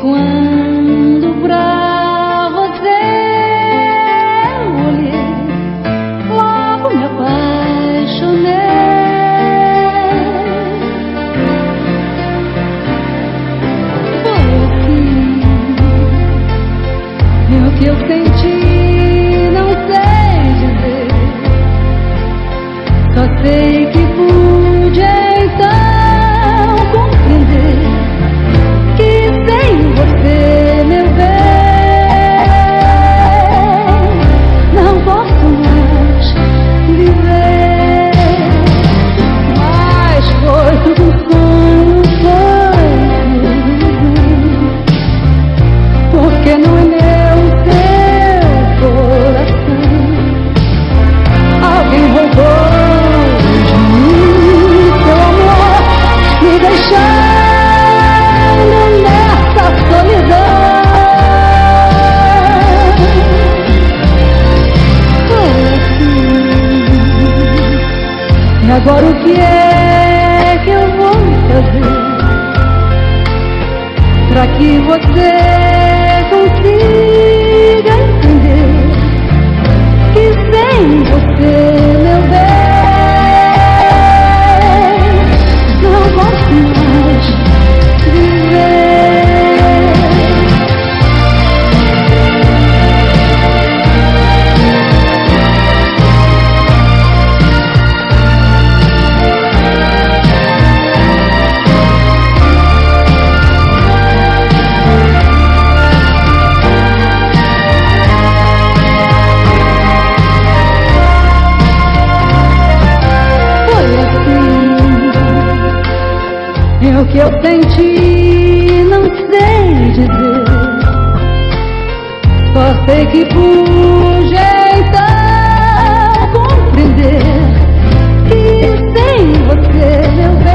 quando pra você eu olhei, logo me apaixonei. Foi assim, e o que eu senti não sei dizer, só sei que pude então compreender que sem você, meu bem, não posso mais viver. Mas foi tudo um sonho, porque não é meu teu coração. Alguém roubou de mim seu amor, me deixando nessa solidão. Foi assim. E agora o que é que eu vou fazer pra que você consiga entender que sem você, meu bem, não posso mais viver. O que eu senti não sei dizer, só sei que pude então compreender que sem você, meu